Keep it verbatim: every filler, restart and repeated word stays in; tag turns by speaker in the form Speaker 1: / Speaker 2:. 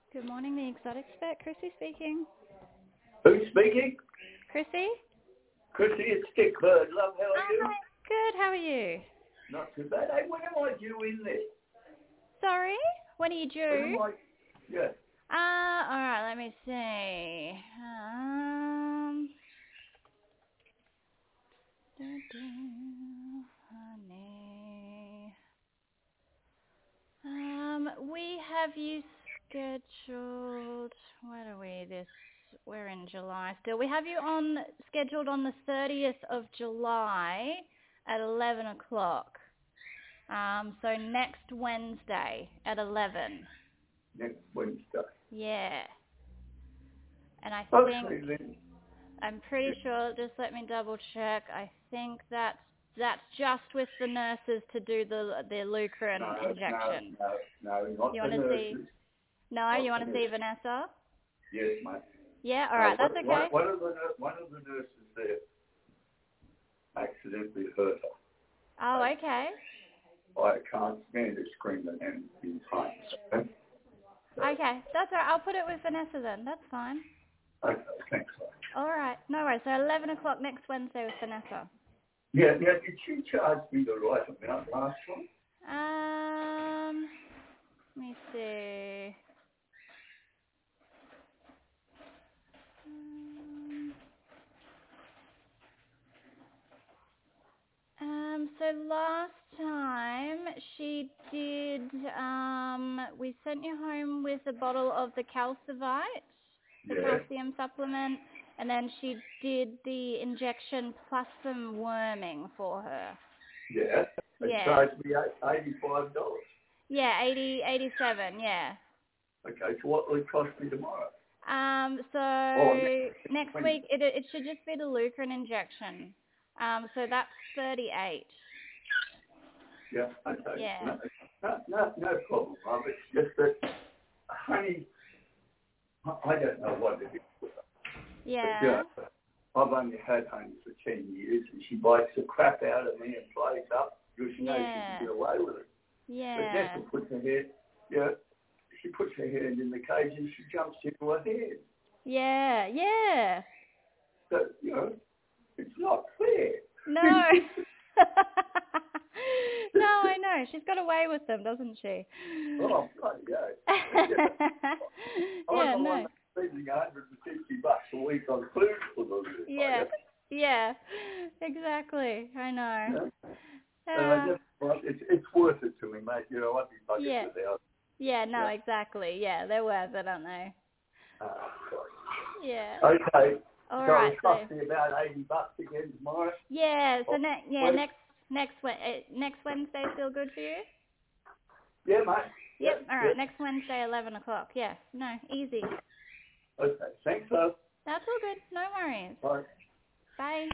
Speaker 1: Good morning, the exotic expert. Chrissy speaking.
Speaker 2: Who's speaking?
Speaker 1: Chrissy?
Speaker 2: Chrissy, it's Dick Bird. Love, how are
Speaker 1: Oh,
Speaker 2: you?
Speaker 1: hi. Good, how are you?
Speaker 2: Not too bad. Hey, when am I due in there?
Speaker 1: Sorry? When are you
Speaker 2: When
Speaker 1: due?
Speaker 2: am I... Yeah.
Speaker 1: Uh, alright, let me see. Um, doo-doo, honey. Um, we have you scheduled, what are we, this, we're in July still. We have you on, scheduled on the thirtieth of July at eleven o'clock. Um, so next Wednesday at eleven.
Speaker 2: Next Wednesday.
Speaker 1: Yeah. And I
Speaker 2: Okay,
Speaker 1: think,
Speaker 2: then.
Speaker 1: I'm pretty sure, just let me double check, I think that's, that's just with the nurses to do the the Lucrin
Speaker 2: No,
Speaker 1: injection.
Speaker 2: no, no, no, not
Speaker 1: You
Speaker 2: the
Speaker 1: want to see?
Speaker 2: nurses.
Speaker 1: No,
Speaker 2: Not
Speaker 1: you want
Speaker 2: the
Speaker 1: to see
Speaker 2: nurses.
Speaker 1: Vanessa?
Speaker 2: Yes, mate.
Speaker 1: Yeah,
Speaker 2: No,
Speaker 1: alright, that's
Speaker 2: one,
Speaker 1: okay.
Speaker 2: one, one, of the, nur- one of the nurses there accidentally hurt her.
Speaker 1: Oh, okay.
Speaker 2: I can't stand her screaming and in pain. Okay,
Speaker 1: Okay, that's alright. I'll put it with Vanessa then. That's fine.
Speaker 2: okay, thanks. mate.
Speaker 1: Alright, no worries. So eleven o'clock next Wednesday with Vanessa.
Speaker 2: Yeah, now, did she charge me the right amount last time?
Speaker 1: Um, let me see. Um, um, so last time she did, um, we sent you home with a bottle of the Calcivite, the
Speaker 2: Yeah.
Speaker 1: calcium supplement, and then she did the injection plus some worming for her.
Speaker 2: Yeah. They
Speaker 1: Yeah.
Speaker 2: charged me eighty-five dollars.
Speaker 1: Yeah, eighty, eighty-seven, yeah.
Speaker 2: Okay, so what will it cost me tomorrow?
Speaker 1: Um, so
Speaker 2: Oh, next,
Speaker 1: next
Speaker 2: when,
Speaker 1: week it it should just be the Lucrin injection. Um, so that's thirty-eight.
Speaker 2: yeah, okay.
Speaker 1: Yeah.
Speaker 2: No, no, no, no problem, love. It's just that, honey, I I don't know what it is. But,
Speaker 1: Yeah.
Speaker 2: yeah, I've only had honey for ten years, and she bites the crap out of me and plays up because she knows she
Speaker 1: Yeah.
Speaker 2: can get away with it. But
Speaker 1: Yeah.
Speaker 2: Jessica puts her head, yeah, she puts her hand in the cage and she jumps into her head.
Speaker 1: Yeah. Yeah.
Speaker 2: So, you know, it's not fair.
Speaker 1: No. No, I know. She's got away with them, doesn't she?
Speaker 2: Oh, bloody hell. I'm
Speaker 1: Yeah,
Speaker 2: the one
Speaker 1: no.
Speaker 2: that's spending one hundred fifty bucks a week on food for them.
Speaker 1: Yeah. Yeah. Exactly. I know.
Speaker 2: Yeah. And I
Speaker 1: Uh,
Speaker 2: just, well, it's, it's worth it to me, mate. You know, I'd be bugging
Speaker 1: yeah.
Speaker 2: without.
Speaker 1: Yeah, no,
Speaker 2: Yeah.
Speaker 1: exactly. Yeah, they're worth it, aren't they?
Speaker 2: Uh,
Speaker 1: Yeah.
Speaker 2: okay.
Speaker 1: All
Speaker 2: So
Speaker 1: right.
Speaker 2: it
Speaker 1: So
Speaker 2: cost me about eighty bucks again tomorrow.
Speaker 1: yeah. So
Speaker 2: Oh,
Speaker 1: ne- yeah,
Speaker 2: wait.
Speaker 1: next next Wed- uh, next Wednesday still good for you?
Speaker 2: Yeah, mate.
Speaker 1: Yep.
Speaker 2: Yep.
Speaker 1: All right.
Speaker 2: Yep.
Speaker 1: Next Wednesday, eleven o'clock. Yeah. No, easy.
Speaker 2: Okay. Thanks, love.
Speaker 1: That's all good. No worries.
Speaker 2: Bye.
Speaker 1: Bye.